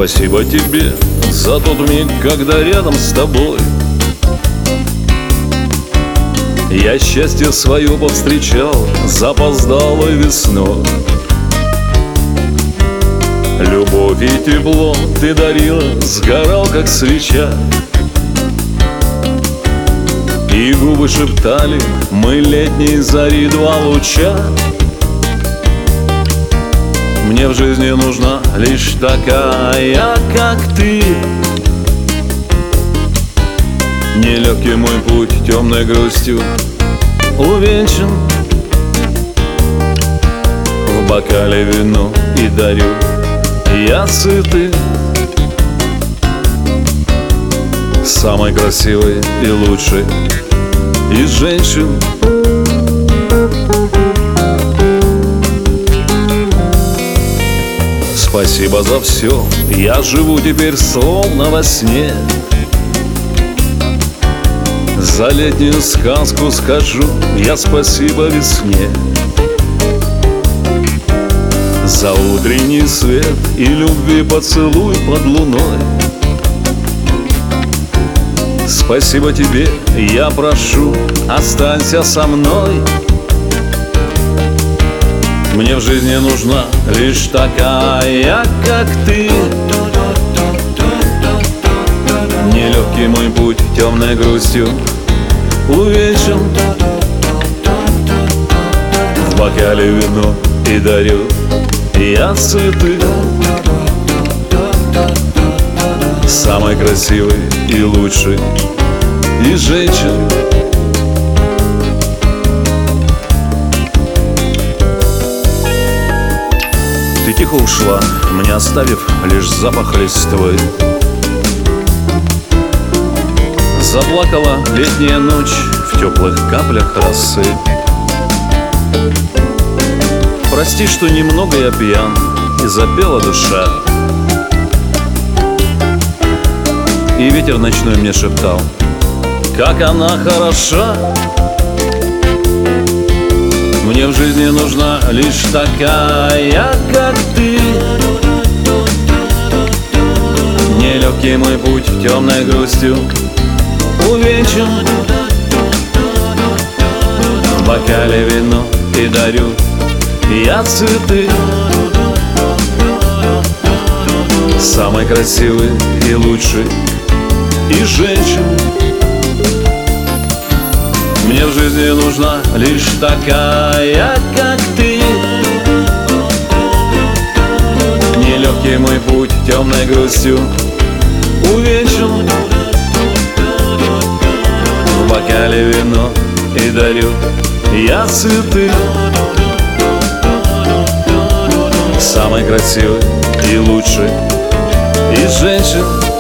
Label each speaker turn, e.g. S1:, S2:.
S1: Спасибо тебе за тот миг, когда рядом с тобой я счастье свое повстречал запоздалой весной. Любовь и тепло ты дарила, сгорал как свеча, и губы шептали мы летней зари два луча. Мне в жизни нужна лишь такая, как ты. Нелегкий мой путь темной грустью увенчан. В бокале вино и дарю я сытый, самой красивой и лучшей из женщин. Спасибо за все, я живу теперь словно во сне. За летнюю сказку скажу я спасибо весне, за утренний свет и любви поцелуй под луной. Спасибо тебе, я прошу, останься со мной. Мне в жизни нужна лишь такая, как ты. Нелегкий мой путь темной грустью увенчан. В бокале вино и дарю я сытый, самой красивой и лучшей из женщин. Ты тихо ушла, мне оставив лишь запах листвы. Заплакала летняя ночь в теплых каплях росы. Прости, что немного я пьян, и запела душа. И ветер ночной мне шептал, как она хороша. Мне в жизни нужна лишь такая, как ты. Нелегкий мой путь темной грустью увенчан. В бокале вино и дарю я цветы, самой красивой и лучшей из женщин. Мне в жизни нужна лишь такая, как ты. Нелегкий мой путь темной грустью увенчан. В бокале вино и дарю я цветы, самой красивой и лучшей из женщин.